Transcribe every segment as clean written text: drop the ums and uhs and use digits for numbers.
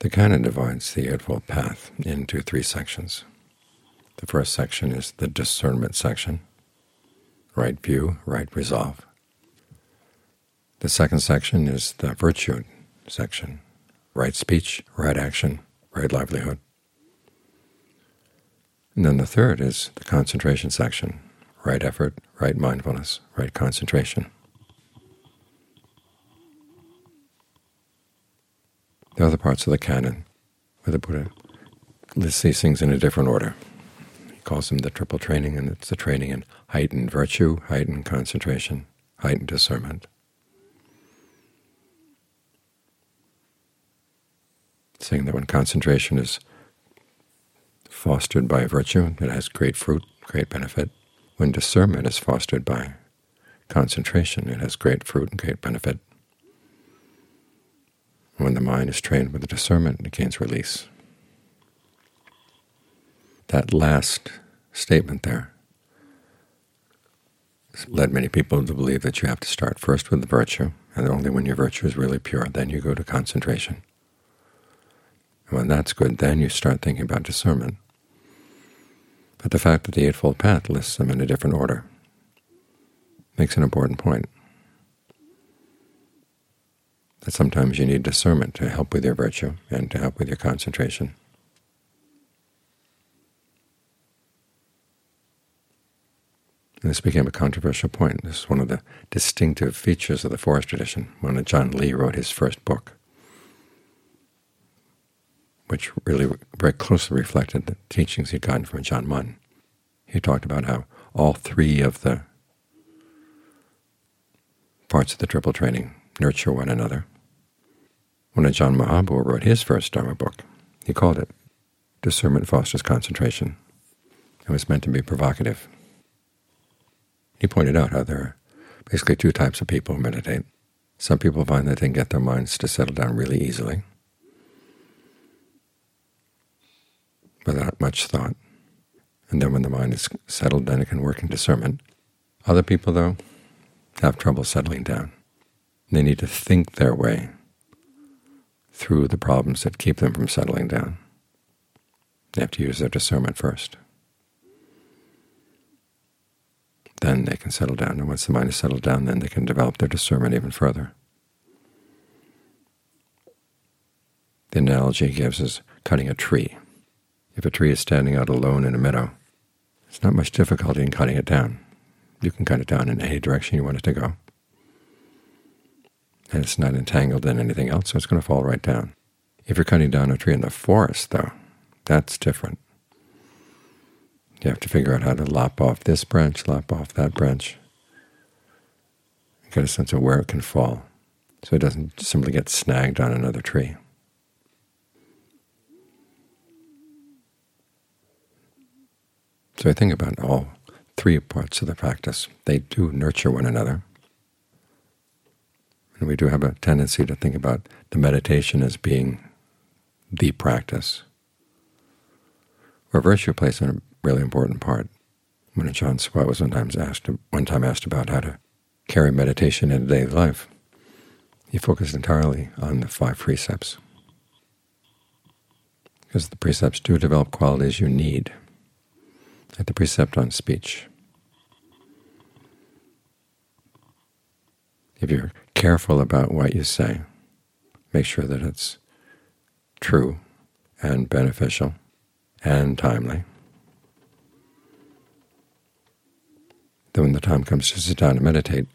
The canon divides the Eightfold Path into three sections. The first section is the discernment section, right view, right resolve. The second section is the virtue section, right speech, right action, right livelihood. And then the third is the concentration section, right effort, right mindfulness, right concentration. The other parts of the canon where the Buddha lists these things in a different order. He calls them the triple training, and it's the training in heightened virtue, heightened concentration, heightened discernment. Saying that when concentration is fostered by virtue, it has great fruit, great benefit. When discernment is fostered by concentration, it has great fruit and great benefit. When the mind is trained with the discernment, it gains release. That last statement there led many people to believe that you have to start first with the virtue, and only when your virtue is really pure, then you go to concentration. And when that's good, then you start thinking about discernment. But the fact that the Eightfold Path lists them in a different order makes an important point. That sometimes you need discernment to help with your virtue and to help with your concentration. And this became a controversial point. This is one of the distinctive features of the Forest tradition when Ajaan Lee wrote his first book, which really very closely reflected the teachings he'd gotten from Ajaan Mun. He talked about how all three of the parts of the triple training nurture one another. When Ajaan Mahabua wrote his first Dharma book, he called it Discernment Fosters Concentration. It was meant to be provocative. He pointed out how there are basically two types of people who meditate. Some people find that they can get their minds to settle down really easily, without much thought. And then when the mind is settled, then it can work in discernment. Other people, though, have trouble settling down. They need to think their way through the problems that keep them from settling down. They have to use their discernment first. Then they can settle down, and once the mind is settled down, then they can develop their discernment even further. The analogy he gives is cutting a tree. If a tree is standing out alone in a meadow, there's not much difficulty in cutting it down. You can cut it down in any direction you want it to go. And it's not entangled in anything else, so it's going to fall right down. If you're cutting down a tree in the forest, though, that's different. You have to figure out how to lop off this branch, lop off that branch, and get a sense of where it can fall, so it doesn't simply get snagged on another tree. So I think about all three parts of the practice. They do nurture one another. And we do have a tendency to think about the meditation as being the practice, where virtue plays a really important part. When Ajaan Suwat was one time asked about how to carry meditation into daily life, he focused entirely on the 5 precepts, because the precepts do develop qualities you need, like the precept on speech. If you're careful about what you say, make sure that it's true and beneficial and timely. Then when the time comes to sit down and meditate,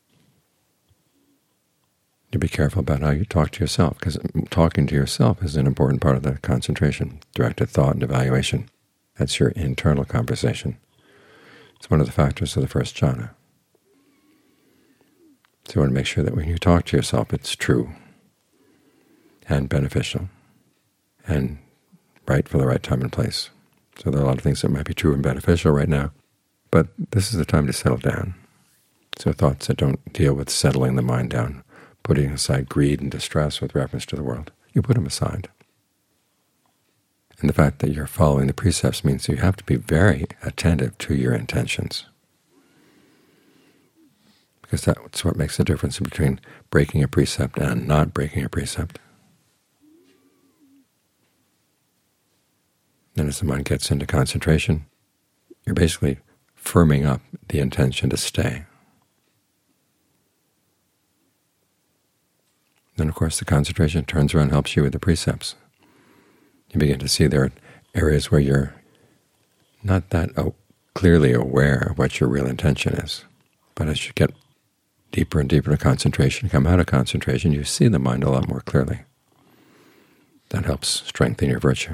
you be careful about how you talk to yourself, because talking to yourself is an important part of the concentration, directed thought and evaluation. That's your internal conversation. It's one of the factors of the first jhana. So you want to make sure that when you talk to yourself, it's true and beneficial and right for the right time and place. So there are a lot of things that might be true and beneficial right now, but this is the time to settle down. So thoughts that don't deal with settling the mind down, putting aside greed and distress with reference to the world, you put them aside. And the fact that you're following the precepts means that you have to be very attentive to your intentions, because that's what makes the difference between breaking a precept and not breaking a precept. And as the mind gets into concentration, you're basically firming up the intention to stay. Then, of course, the concentration turns around and helps you with the precepts. You begin to see there are areas where you're not that clearly aware of what your real intention is. But as you get deeper and deeper into concentration, come out of concentration, you see the mind a lot more clearly. That helps strengthen your virtue.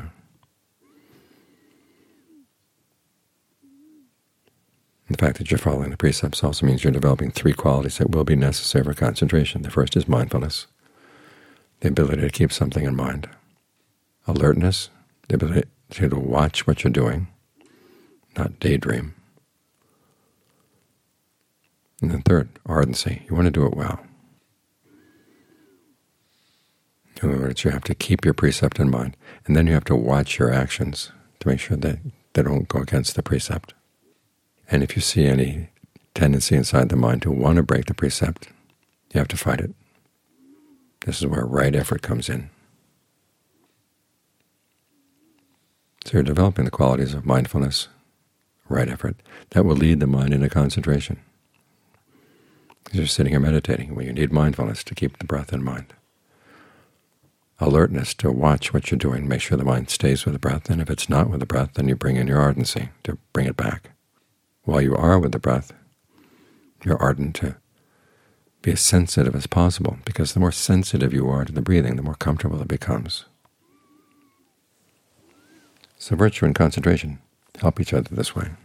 The fact that you're following the precepts also means you're developing 3 qualities that will be necessary for concentration. The first is mindfulness, the ability to keep something in mind. Alertness, the ability to watch what you're doing, not daydream. And then third, ardency. You want to do it well. In other words, you have to keep your precept in mind, and then you have to watch your actions to make sure that they don't go against the precept. And if you see any tendency inside the mind to want to break the precept, you have to fight it. This is where right effort comes in. So you're developing the qualities of mindfulness, right effort, that will lead the mind into concentration. Because you're sitting here meditating, well, you need mindfulness to keep the breath in mind. Alertness to watch what you're doing, make sure the mind stays with the breath, and if it's not with the breath, then you bring in your ardency to bring it back. While you are with the breath, you're ardent to be as sensitive as possible, because the more sensitive you are to the breathing, the more comfortable it becomes. So virtue and concentration help each other this way.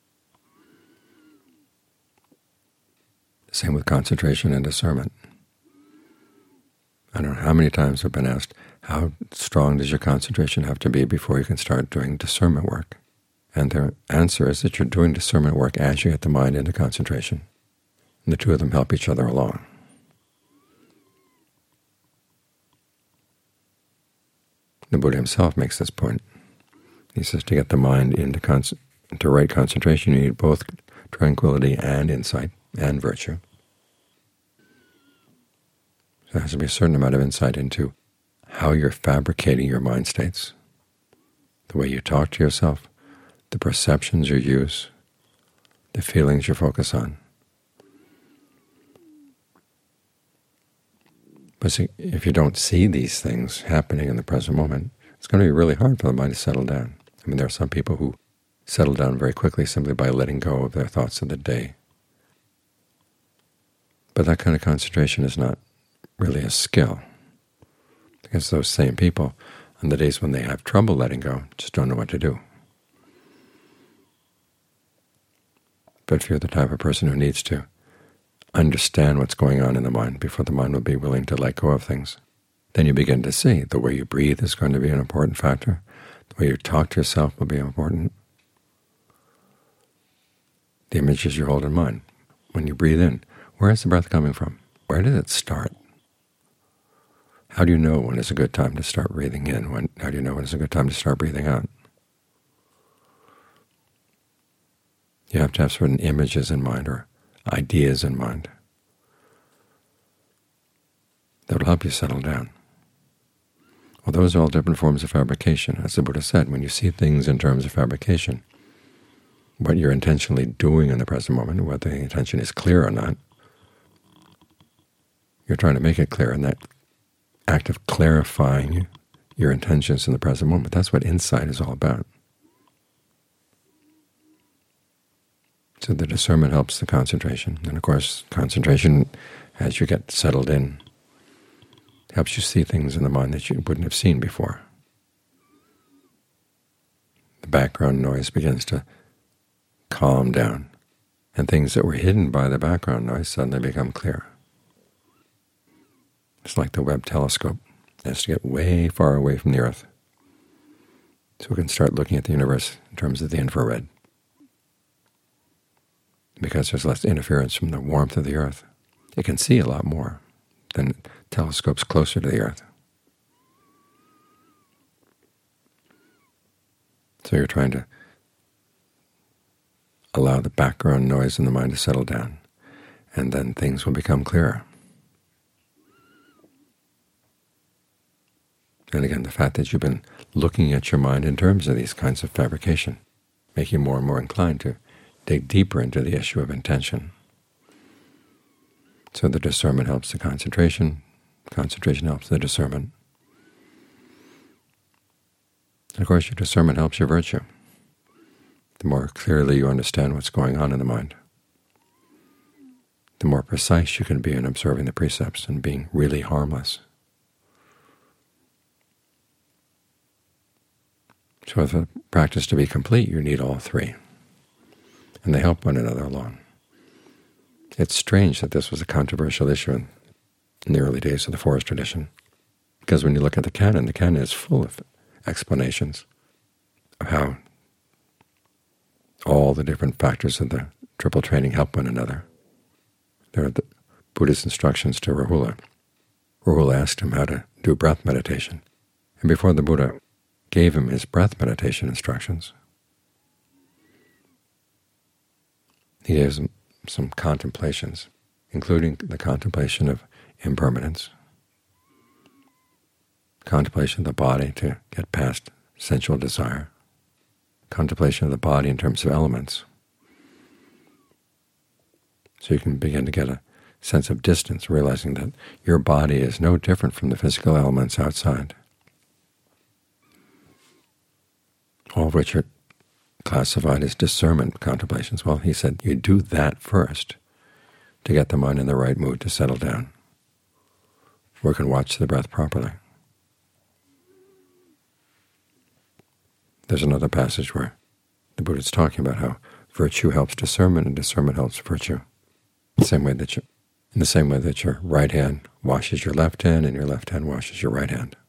Same with concentration and discernment. I don't know how many times I've been asked, how strong does your concentration have to be before you can start doing discernment work? And their answer is that you're doing discernment work as you get the mind into concentration. And the two of them help each other along. The Buddha himself makes this point. He says to get the mind into right concentration, you need both tranquility and insight and virtue. So there has to be a certain amount of insight into how you're fabricating your mind states, the way you talk to yourself, the perceptions you use, the feelings you focus on. But see, if you don't see these things happening in the present moment, it's going to be really hard for the mind to settle down. I mean, there are some people who settle down very quickly simply by letting go of their thoughts of the day. But that kind of concentration is not really a skill, because those same people, on the days when they have trouble letting go, just don't know what to do. But if you're the type of person who needs to understand what's going on in the mind before the mind will be willing to let go of things, then you begin to see the way you breathe is going to be an important factor. The way you talk to yourself will be important. The images you hold in mind. When you breathe in, where is the breath coming from? Where did it start? How do you know when it's a good time to start breathing in? How do you know when it's a good time to start breathing out? You have to have certain images in mind or ideas in mind that will help you settle down. Well, those are all different forms of fabrication. As the Buddha said, when you see things in terms of fabrication, what you're intentionally doing in the present moment, whether the intention is clear or not, you're trying to make it clear, and that act of clarifying your intentions in the present moment, that's what insight is all about. So the discernment helps the concentration. And of course, concentration, as you get settled in, helps you see things in the mind that you wouldn't have seen before. The background noise begins to calm down, and things that were hidden by the background noise suddenly become clear. It's like the Webb telescope. It has to get way far away from the Earth so we can start looking at the universe in terms of the infrared. Because there's less interference from the warmth of the Earth, it can see a lot more than telescopes closer to the Earth. So you're trying to allow the background noise in the mind to settle down, and then things will become clearer. And again, the fact that you've been looking at your mind in terms of these kinds of fabrication make you more and more inclined to dig deeper into the issue of intention. So the discernment helps the concentration helps the discernment. And of course, your discernment helps your virtue. The more clearly you understand what's going on in the mind, the more precise you can be in observing the precepts and being really harmless. So for the practice to be complete, you need all three, and they help one another along. It's strange that this was a controversial issue in the early days of the forest tradition, because when you look at the canon is full of explanations of how all the different factors of the triple training help one another. There are the Buddha's instructions to Rahula. Rahula asked him how to do breath meditation, and before the Buddha gave him his breath meditation instructions, he gave him some contemplations, including the contemplation of impermanence, contemplation of the body to get past sensual desire, contemplation of the body in terms of elements, so you can begin to get a sense of distance, realizing that your body is no different from the physical elements outside, all of which are classified as discernment contemplations. Well, he said you do that first to get the mind in the right mood to settle down, where it can watch the breath properly. There's another passage where the Buddha is talking about how virtue helps discernment and discernment helps virtue. In the same way that your right hand washes your left hand and your left hand washes your right hand.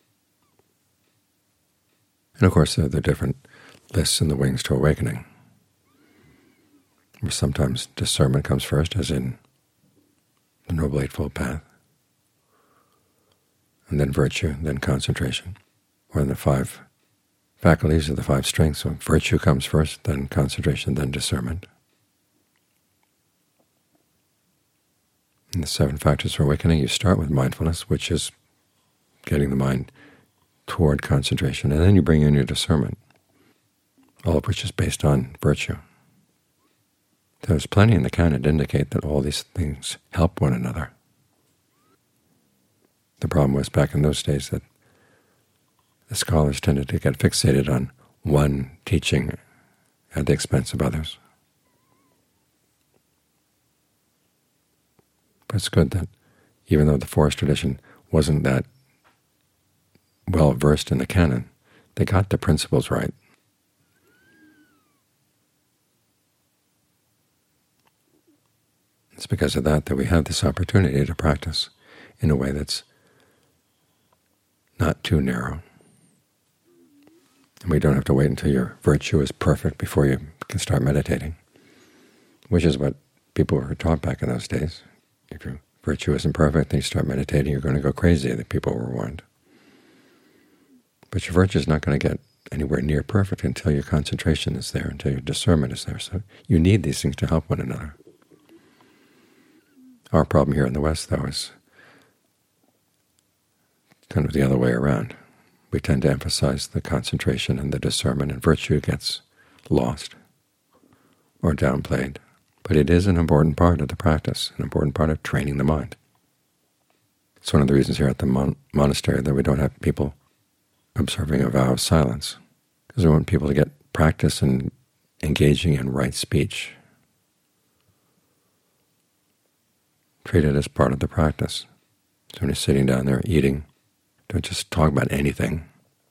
And of course, there are the different lists in the Wings to Awakening, where sometimes discernment comes first, as in the Noble Eightfold Path, and then virtue, then concentration, or in the 5 faculties of the 5 strengths. So virtue comes first, then concentration, then discernment. In the 7 factors for awakening, you start with mindfulness, which is getting the mind toward concentration, and then you bring in your discernment, all of which is based on virtue. There's plenty in the canon to indicate that all these things help one another. The problem was back in those days that the scholars tended to get fixated on one teaching at the expense of others. But it's good that even though the forest tradition wasn't that well versed in the canon, they got the principles right. It's because of that we have this opportunity to practice in a way that's not too narrow. And we don't have to wait until your virtue is perfect before you can start meditating, which is what people were taught back in those days. If your virtue isn't perfect and you start meditating, you're going to go crazy, the people were warned. But your virtue is not going to get anywhere near perfect until your concentration is there, until your discernment is there. So you need these things to help one another. Our problem here in the West, though, is kind of the other way around. We tend to emphasize the concentration and the discernment, and virtue gets lost or downplayed. But it is an important part of the practice, an important part of training the mind. It's one of the reasons here at the monastery that we don't have people observing a vow of silence, because we want people to get practice in engaging in right speech. Treat it as part of the practice. So when you're sitting down there eating, don't just talk about anything.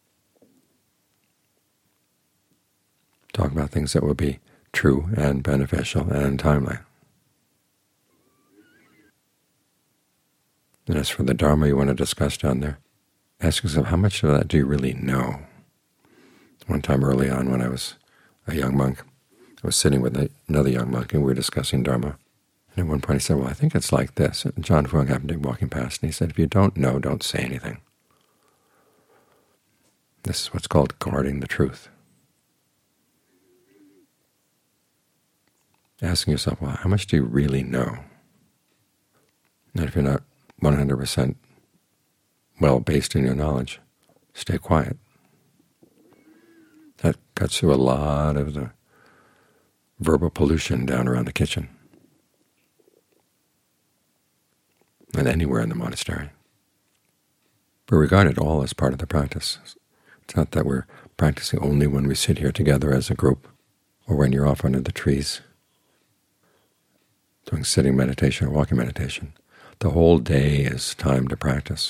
Talk about things that will be true and beneficial and timely. And as for the Dharma you want to discuss down there, ask yourself, how much of that do you really know? One time early on when I was a young monk, I was sitting with another young monk and we were discussing Dharma. And at one point he said, well, I think it's like this. And John Fuang happened to be walking past, and he said, if you don't know, don't say anything. This is what's called guarding the truth. Asking yourself, well, how much do you really know? And if you're not 100% well based in your knowledge, stay quiet. That cuts through a lot of the verbal pollution down around the kitchen and anywhere in the monastery. We regard it all as part of the practice. It's not that we're practicing only when we sit here together as a group or when you're off under the trees doing sitting meditation or walking meditation. The whole day is time to practice.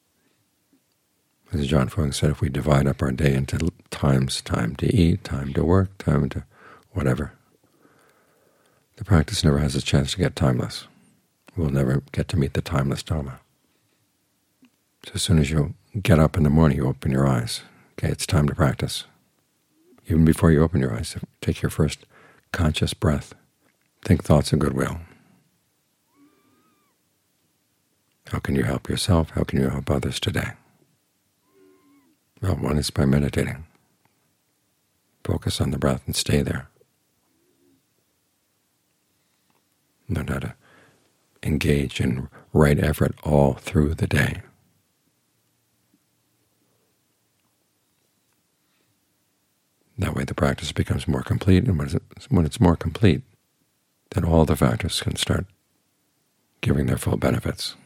As Ajaan Fuang said, if we divide up our day into times, time to eat, time to work, time to whatever, the practice never has a chance to get timeless. We'll never get to meet the timeless Dhamma. So as soon as you get up in the morning, you open your eyes. Okay, it's time to practice. Even before you open your eyes, take your first conscious breath. Think thoughts of goodwill. How can you help yourself? How can you help others today? Well, one is by meditating. Focus on the breath and stay there. Learn how to engage in right effort all through the day. That way the practice becomes more complete, and when it's more complete, then all the factors can start giving their full benefits.